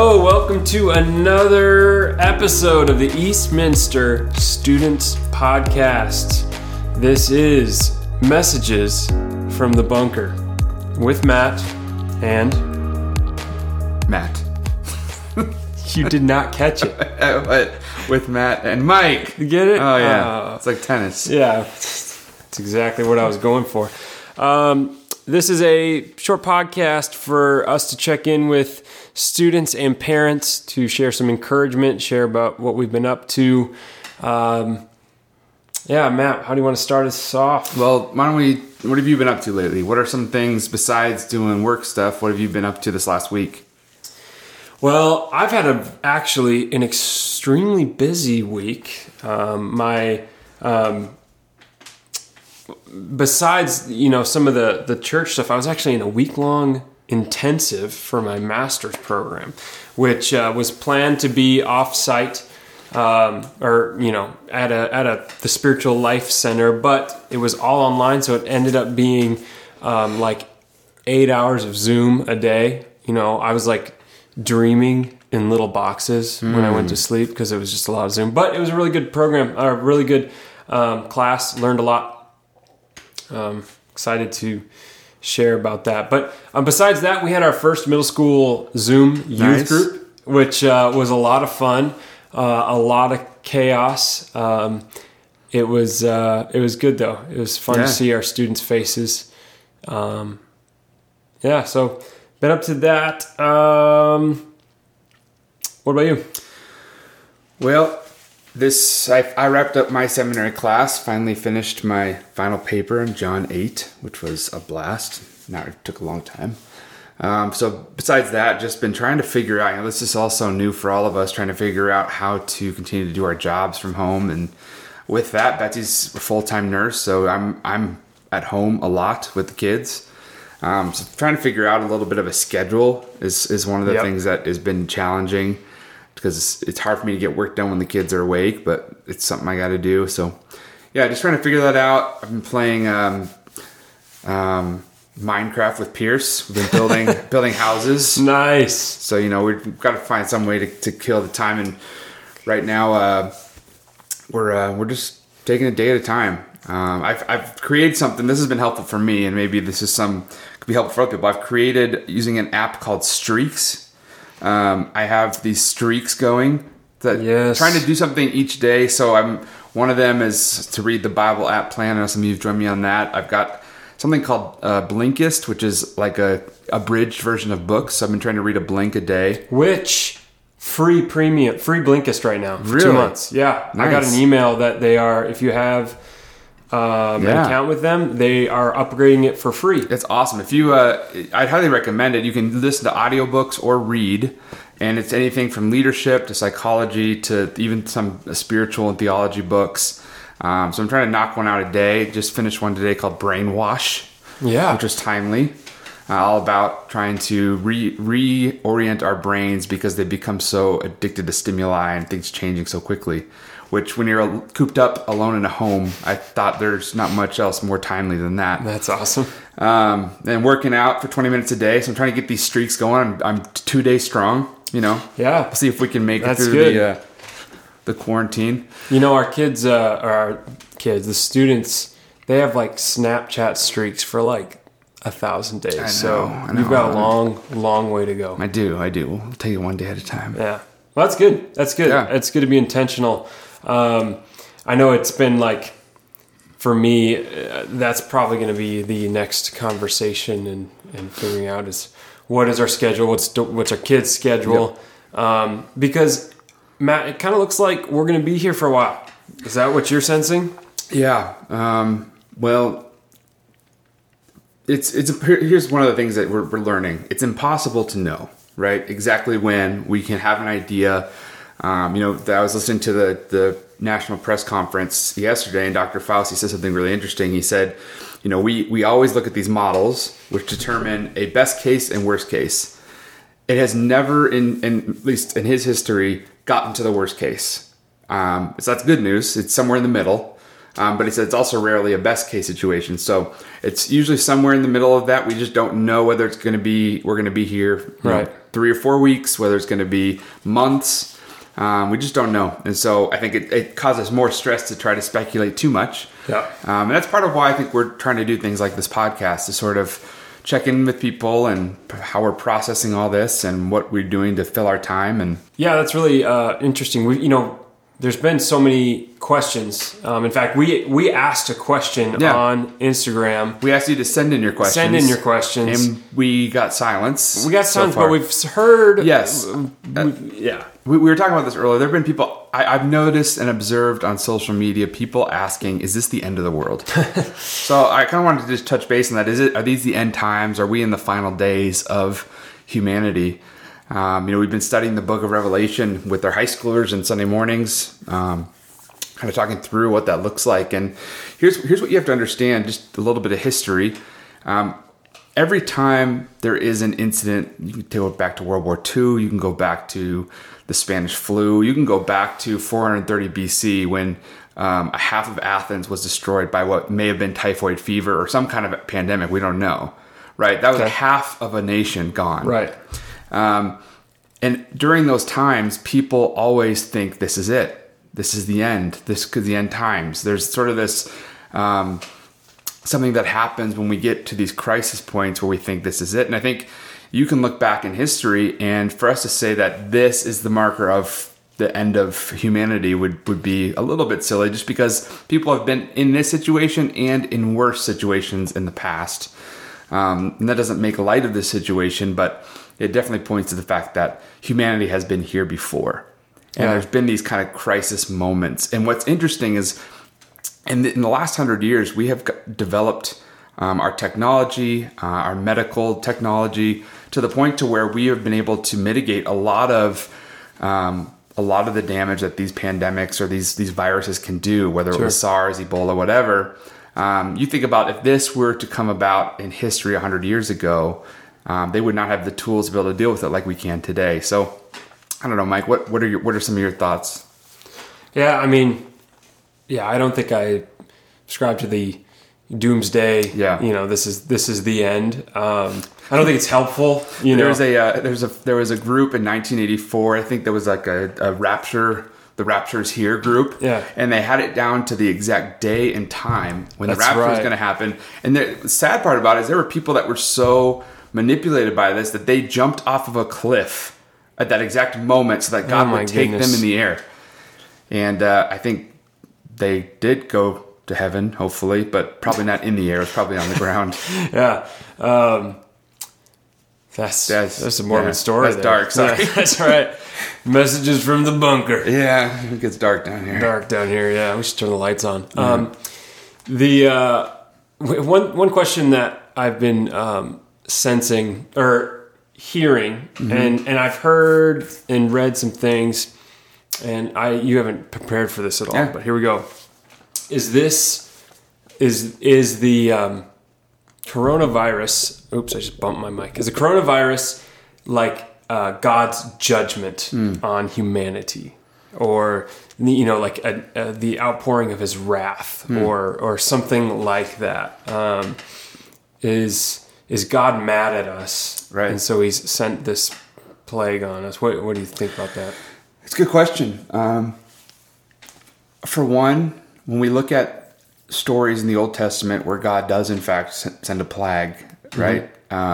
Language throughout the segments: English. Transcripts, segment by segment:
Hello, welcome to another episode of the Eastminster Students Podcast. This is Messages from the Bunker with Matt and... Matt. You did not catch it. But with Matt and Mike. You get it? Oh, yeah. It's like tennis. Yeah, that's exactly what I was going for. This is a short podcast for us to check in with students and parents to share some encouragement, share about what we've been up to. Matt, how do you want to start us off? Well, what have you been up to lately? What are some things besides doing work stuff? What have you been up to this last week? Well, I've had actually an extremely busy week. Besides, some of the church stuff, I was actually in a week-long intensive for my master's program, which was planned to be off-site at the Spiritual Life Center, but it was all online, so it ended up being like 8 hours of Zoom a day. I was like dreaming in little boxes when I went to sleep because it was just a lot of Zoom. But it was a really good program, a really good class. Learned a lot. Excited to share about that. But besides that, we had our first middle school Zoom youth group, which was a lot of fun, a lot of chaos. It was good though. It was fun to see our students' faces. So been up to that. What about you? Well, I wrapped up my seminary class, finally finished my final paper in John 8, which was a blast. Now it took a long time. So besides that, just been trying to figure out, this is also new for all of us, trying to figure out how to continue to do our jobs from home. And with that, Betsy's a full-time nurse, so I'm at home a lot with the kids. So trying to figure out a little bit of a schedule is one of the things that has been challenging, because it's hard for me to get work done when the kids are awake, but it's something I got to do. So, just trying to figure that out. I've been playing Minecraft with Pierce. We've been building houses. Nice. So, we've got to find some way to kill the time. And right now, we're just taking a day at a time. I've created something. This has been helpful for me, and maybe this is could be helpful for other people. I've created using an app called Streaks. I have these streaks going trying to do something each day. So one of them is to read the Bible app plan. I know some of you've joined me on that. I've got something called Blinkist, which is like a abridged version of books. So I've been trying to read a blink a day. Which free Blinkist right now for 2 months. Yeah. Nice. I got an email that they are, if you have an account with them, they are upgrading it for free. It's awesome. If you, I'd highly recommend it. You can listen to audiobooks or read, and it's anything from leadership to psychology to even some spiritual and theology books. So I'm trying to knock one out a day. Just finished one today called Brainwash, which was timely. All about trying to reorient our brains because they become so addicted to stimuli and things changing so quickly. Which, when you're cooped up alone in a home, I thought there's not much else more timely than that. That's awesome. And working out for 20 minutes a day. So I'm trying to get these streaks going. I'm 2 days strong, Yeah. See if we can make it through the quarantine. Our kids, the students, they have like Snapchat streaks for like 1,000 days. I know. You've got a long way to go. I do. We'll take it one day at a time. Yeah. Well, that's good. Yeah. It's good to be intentional. I know it's been like, for me, that's probably going to be the next conversation and figuring out is what is our schedule, what's our kids' schedule. Yep. Because, Matt, it kind of looks like we're going to be here for a while. Is that what you're sensing? Yeah. Well, here's one of the things that we're learning. It's impossible to know, right, exactly when. We can have an idea. I was listening to the National Press Conference yesterday, and Dr. Fauci said something really interesting. He said, we always look at these models which determine a best case and worst case. It has never, at least in his history, gotten to the worst case. So that's good news. It's somewhere in the middle. But he said it's also rarely a best case situation. So it's usually somewhere in the middle of that. We just don't know whether it's going to be, we're going to be here Right. 3 or 4 weeks, whether it's going to be months. We just don't know. And so I think it causes more stress to try to speculate too much. Yeah. And that's part of why I think we're trying to do things like this podcast, to sort of check in with people and how we're processing all this and what we're doing to fill our time. And Yeah, that's really interesting. There's been so many questions. In fact, we asked a question on Instagram. we asked you to send in your questions. Send in your questions. And we got silence. We got silence, so far. but we've heard. Yes. Yeah. We were talking about this earlier. There have been people, I've noticed and observed on social media, people asking, is this the end of the world? So I kind of wanted to just touch base on that. Are these the end times? Are we in the final days of humanity? We've been studying the book of Revelation with our high schoolers and Sunday mornings, kind of talking through what that looks like. And here's what you have to understand, just a little bit of history. Every time there is an incident, you can go back to World War II, you can go back to the Spanish flu, you can go back to 430 BC when a half of Athens was destroyed by what may have been typhoid fever or some kind of pandemic. We don't know, right? That was half of a nation gone. Right. And during those times, people always think this is it. This is the end. This could be the end times. There's sort of this something that happens when we get to these crisis points where we think this is it. And I think you can look back in history, and for us to say that this is the marker of the end of humanity would be a little bit silly, just because people have been in this situation and in worse situations in the past. And that doesn't make light of this situation, but it definitely points to the fact that humanity has been here before. And there's been these kind of crisis moments. And what's interesting is in the last 100 years, we have developed our technology, our medical technology, to the point to where we have been able to mitigate a lot of the damage that these pandemics or these viruses can do, whether it was SARS, Ebola, whatever. You think about if this were to come about in history 100 years ago, they would not have the tools to be able to deal with it like we can today. So, I don't know, Mike. What are some of your thoughts? Yeah, I don't think I subscribe to the doomsday. Yeah. This is the end. I don't think it's helpful. There was a group in 1984. I think there was like a Rapture. The Rapture's Here group. Yeah. And they had it down to the exact day and time when the rapture was going to happen. And the sad part about it is there were people that were so manipulated by this that they jumped off of a cliff at that exact moment so that God would take them in the air. And I think they did go to heaven, hopefully, but probably not in the air. It was probably on the ground. Yeah. That's a morbid story. That's dark. Sorry. Yeah, that's right. Messages from the bunker. Yeah, it gets dark down here. Dark down here. Yeah, we should turn the lights on. One question that I've been sensing or hearing, and I've heard and read some things, and you haven't prepared for this at all. But here we go. Is the coronavirus? Oops, I just bumped my mic. Is the coronavirus like God's judgment on humanity, or like the outpouring of His wrath, or something like that? Is God mad at us? Right, and so He's sent this plague on us. What do you think about that? It's a good question. For one, when we look at stories in the Old Testament where God does in fact send a plague, right?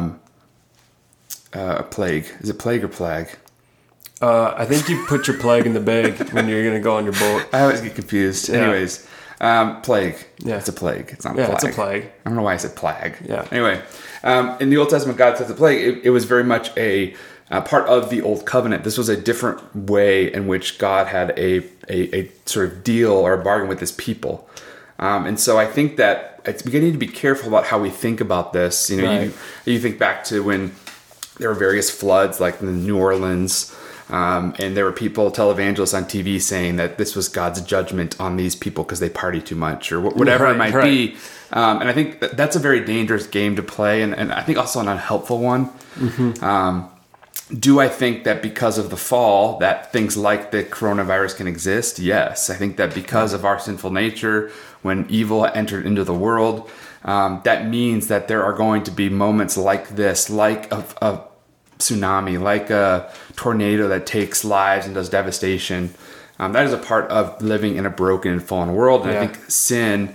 A plague. Is it plague or plague? I think you put your plague in the bag when you're going to go on your boat. I always get confused. Yeah. Anyways, plague. Yeah. It's a plague. It's not a plague. Yeah, it's a plague. I don't know why I said plague. Yeah. Anyway, in the Old Testament, God says a plague. It was very much a part of the Old Covenant. This was a different way in which God had a sort of deal or a bargain with His people. And so I think that it's beginning to be careful about how we think about this. You think back to when there were various floods, like in New Orleans, and there were televangelists on TV saying that this was God's judgment on these people because they party too much or whatever it might be. And I think that's a very dangerous game to play, and I think also an unhelpful one. Do I think that because of the fall that things like the coronavirus can exist? Yes. I think that because of our sinful nature, when evil entered into the world, that means that there are going to be moments like this, like a tsunami, like a tornado that takes lives and does devastation. That is a part of living in a broken and fallen world. And I think sin,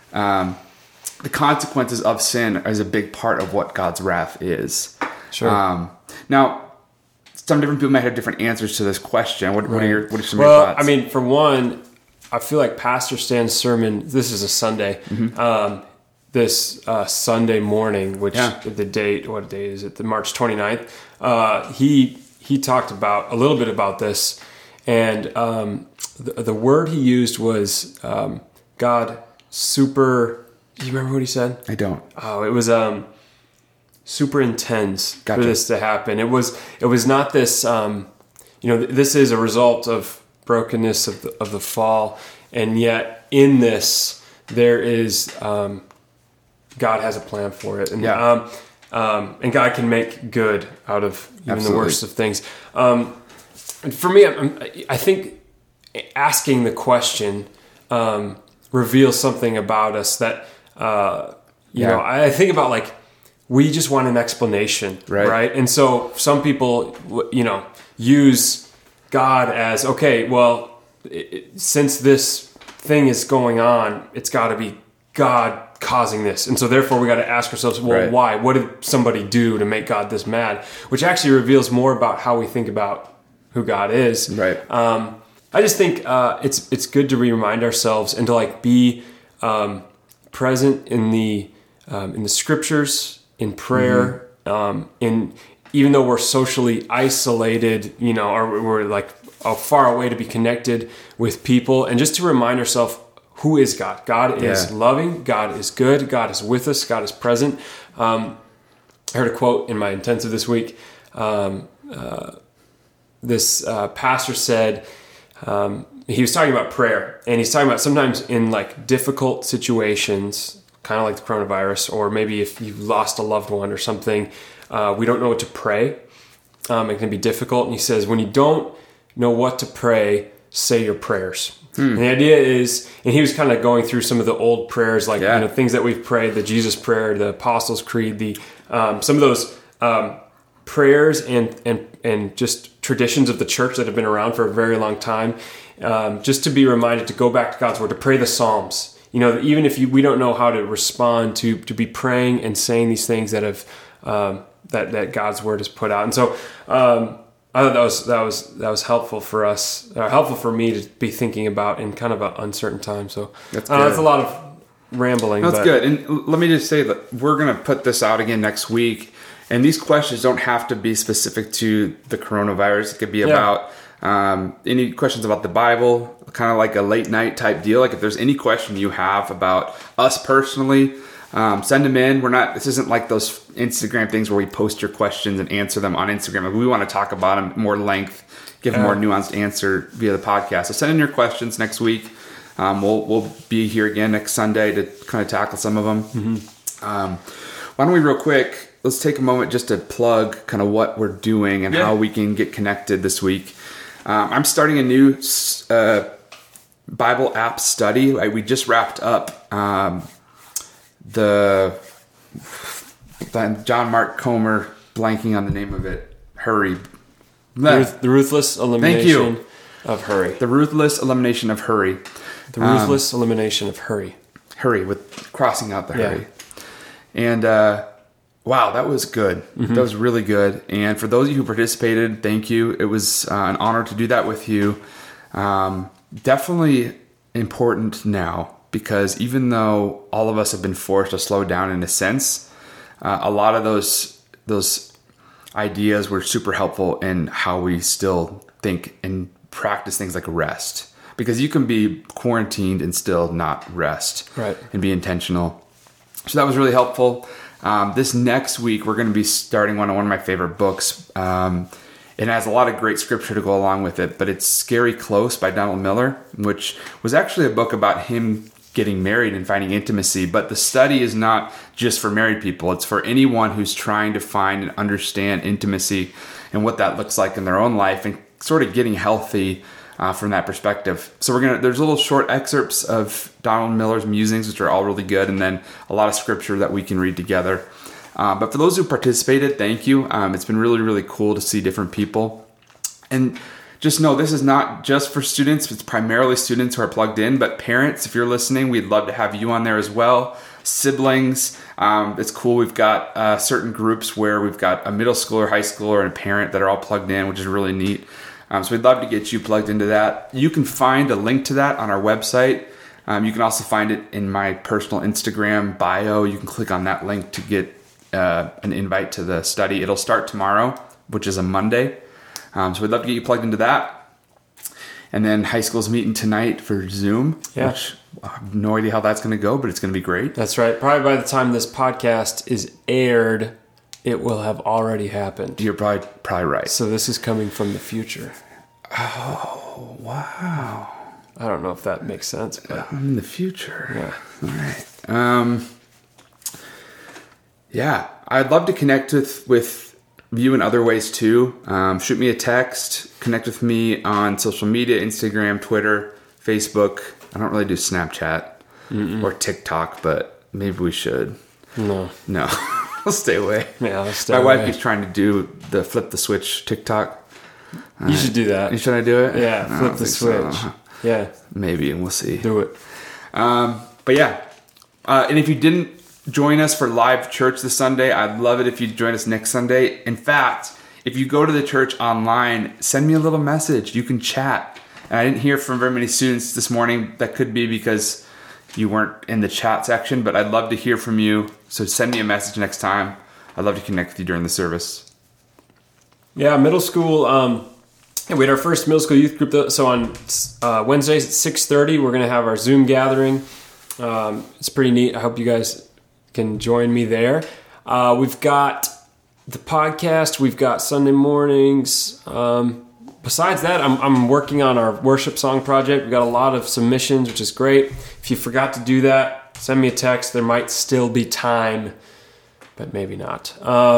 the consequences of sin is a big part of what God's wrath is. Sure. Now, some different people might have different answers to this question. What are some of your thoughts? I mean, for one, I feel like Pastor Stan's sermon, this is a Sunday, this Sunday morning, which the date, what day is it? The March 29th. He talked about a little bit about this, and the word he used was God super. Do you remember what he said? I don't. Oh, it was super intends for this to happen. It was not this. This is a result of brokenness of the fall, and yet in this there is God has a plan for it, and and God can make good out of even the worst of things. And for me, I think asking the question reveals something about us that I think about, like, we just want an explanation, right? And so some people, use God as, okay, well, since this thing is going on, it's got to be God causing this. And so therefore we got to ask ourselves, well, why? What did somebody do to make God this mad? Which actually reveals more about how we think about who God is. Right. I just think it's good to remind ourselves and to be present in the scriptures, in prayer, in even though we're socially isolated, or we're far away to be connected with people, and just to remind ourselves, who is God? God is loving. God is good. God is with us. God is present. I heard a quote in my intensive this week. This pastor said, he was talking about prayer, and he's talking about sometimes in difficult situations, kind of like the coronavirus, or maybe if you've lost a loved one or something, we don't know what to pray. It can be difficult. And he says, when you don't know what to pray, say your prayers. And the idea is, and he was kind of going through some of the old prayers, things that we've prayed, the Jesus Prayer, the Apostles' Creed, some of those prayers and just traditions of the church that have been around for a very long time. Just to be reminded to go back to God's Word, to pray the Psalms. Even if we don't know how to respond, to be praying and saying these things that have that God's Word has put out. And so I thought that was helpful for us, helpful for me to be thinking about in kind of an uncertain time. So that's a lot of rambling. That's good. And let me just say that we're going to put this out again next week. And these questions don't have to be specific to the coronavirus. It could be about any questions about the Bible, kind of like a late night type deal. Like if there's any question you have about us personally, send them in. This isn't like those Instagram things where we post your questions and answer them on Instagram. We want to talk about them more length, give a more nuanced answer via the podcast. So send in your questions next week. We'll be here again next Sunday to kind of tackle some of them. Why don't we real quick, let's take a moment just to plug kind of what we're doing and how we can get connected this week. I'm starting a new Bible app study. We just wrapped up the John Mark Comer, blanking on the name of it. Hurry. The Ruthless Elimination of Hurry. The Ruthless Elimination of Hurry. The Ruthless Elimination of Hurry. Hurry, with crossing out the hurry. And wow, that was good. That was really good. And for those of you who participated, thank you. It was an honor to do that with you. Definitely important now, because even though all of us have been forced to slow down in a sense, a lot of those ideas were super helpful in how we still think and practice things like rest. Because you can be quarantined and still not rest and be intentional. So that was really helpful. This next week, we're going to be starting one of my favorite books. It has a lot of great scripture to go along with it, but it's Scary Close by Donald Miller, which was actually a book about him getting married and finding intimacy. But the study is not just for married people. It's for anyone who's trying to find and understand intimacy and what that looks like in their own life and sort of getting healthy from that perspective. So there's little short excerpts of Donald Miller's musings, which are all really good, and then a lot of scripture that we can read together. But for those who participated, thank you. It's been really, really cool to see different people. And just know this is not just for students. It's primarily students who are plugged in, but parents, if you're listening, we'd love to have you on there as well. Siblings, it's cool. We've got certain groups where we've got a middle schooler, high schooler, and a parent that are all plugged in, which is really neat. So we'd love to get you plugged into that. You can find a link to that on our website. You can also find it in my personal Instagram bio. You can click on that link to get an invite to the study. It'll start tomorrow, which is a Monday. So we'd love to get you plugged into that. And then high school's meeting tonight for Zoom, which I have no idea how that's going to go, but it's going to be great. That's right. Probably by the time this podcast is aired, it will have already happened. You're probably right. So this is coming from the future. Oh, wow. I don't know if that makes sense, but I'm in the future. Yeah. All right. Yeah, I'd love to connect with you in other ways too. Shoot me a text. Connect with me on social media, Instagram, Twitter, Facebook. I don't really do Snapchat or TikTok, but maybe we should. No. I'll stay away. Yeah, I'll stay My away. wife keeps trying to do the flip the switch TikTok. You should do that. Should I do it? Yeah, I flip don't the think switch. so. Yeah, Maybe, and we'll see. do it. But yeah, and if you didn't join us for live church this Sunday, I'd love it if you join us next Sunday. In fact, if you go to the church online, send me a little message. You can chat. And I didn't hear from very many students this morning. That could be because you weren't in the chat section, but I'd love to hear from you. So send me a message next time. I'd love to connect with you during the service. Yeah, middle school. We had our first middle school youth group. So on Wednesdays at 6:30, we're going to have our Zoom gathering. It's pretty neat. I hope you guys can join me there. We've got the podcast. We've got Sunday mornings. Besides that, I'm working on our worship song project. We've got a lot of submissions, which is great. If you forgot to do that, send me a text. There might still be time, but maybe not.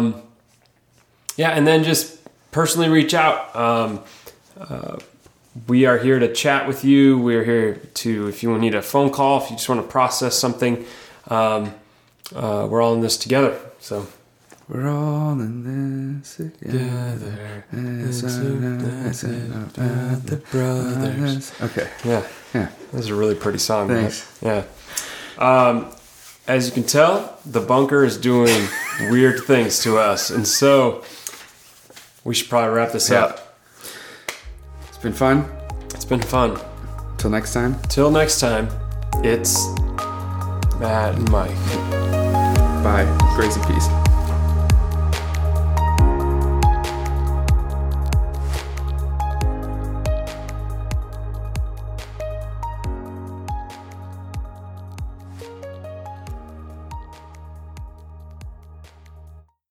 And then just personally reach out. We are here to chat with you. We're here to, if you need a phone call, if you just want to process something, we're all in this together. So we're all in this together. The brothers. Okay. Yeah. Yeah. That's a really pretty song. Thanks. Right? Yeah. As you can tell, the bunker is doing weird things to us. And so we should probably wrap this up. It's been fun. It's been fun. Till next time. Till next time, it's Matt and Mike. Bye. Grace and peace.